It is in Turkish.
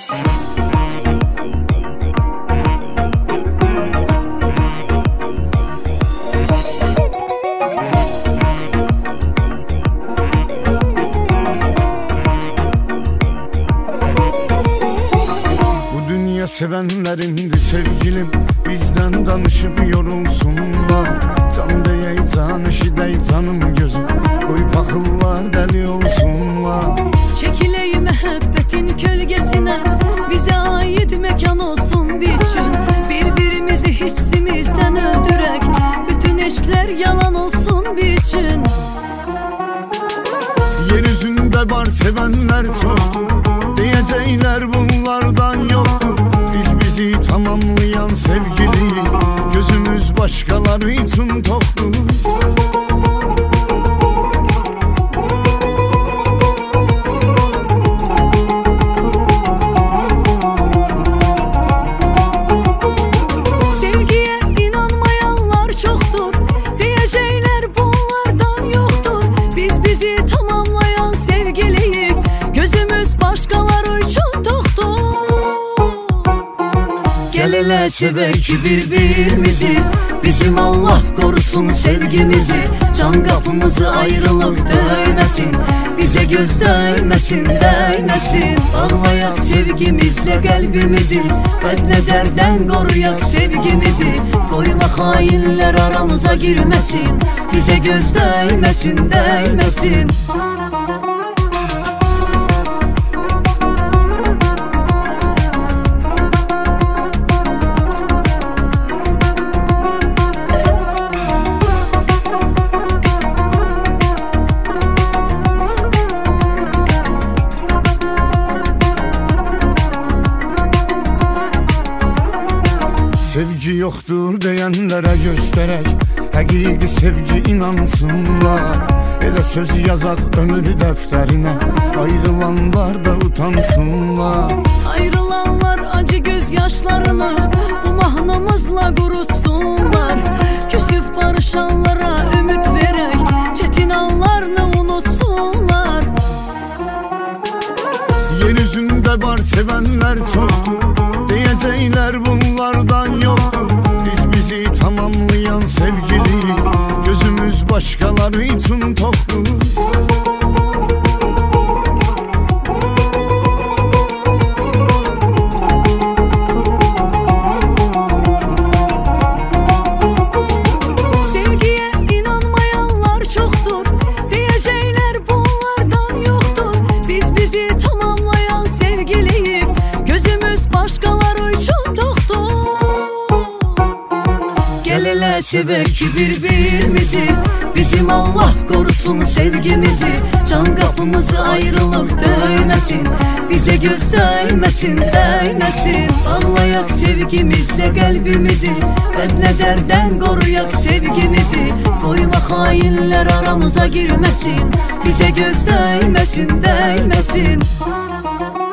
Sevenlerindir sevgilim, bizden danışıp yorulsunlar. Can deyey can, eşi dey canım gözüm, koyup akıllar deli olsunlar. Çekiley məhəbbətin kölgesinə, bize ait mekan olsun bizim. Birbirimizi hissimizden öldürək, bütün eşkler yalan olsun bizim. Yeryüzünde var sevenler çoktur, diyecekler bunlardan yoktur. Bizi tamamlayan sevgili, gözümüz başkaları için toktur. Sevgiye inanmayanlar çoktur, diyecekler bunlardan yoktur. Biz bizi tamamlayan sevgiliyiz, gözümüz başkaları için toktur. Gel hele sevek birbirimizi, bizim Allah korusun sevgimizi. Can kapımızı ayrılık döymesin, bize göz değmesin, değmesin. Bağlayak sevgimizle kalbimizi, bednezerden koruyak sevgimizi. Koyma hainler aramıza girmesin, bize göz değmesin, değmesin. Sevgi yoktur diyenlere gösterek, hakiki sevgi inansınlar. Elə söz yazaq ömür defterine, ayrılanlar da utansınlar. Ayrılanlar acı gözyaşlarını bu mahnımızla kurutsunlar. Küsüp barışanlara ümit verek, çetin anlarını unutsunlar. Yeryüzünde var sevenler çoktur, diyecekler bunlardan yoktur. Biz bizi tamamlayan sevgili, gözümüz başkaları için toktur. Sevgiye inanmayanlar çoktur, diyecekler bunlardan yoktur. Biz bizi tamamlayan sevgiliyiz, gözümüz başkaları için toktur. Gel hele sevek birbirimizi, bizim Allah korusun sevgimizi. Can kapımızı ayrılık döymesin, bize göz değmesin, değmesin. Bağlayak sevgimizle kalbimizi, bednezerden koruyak sevgimizi. Koyma hainler aramıza girmesin, bize göz değmesin, değmesin.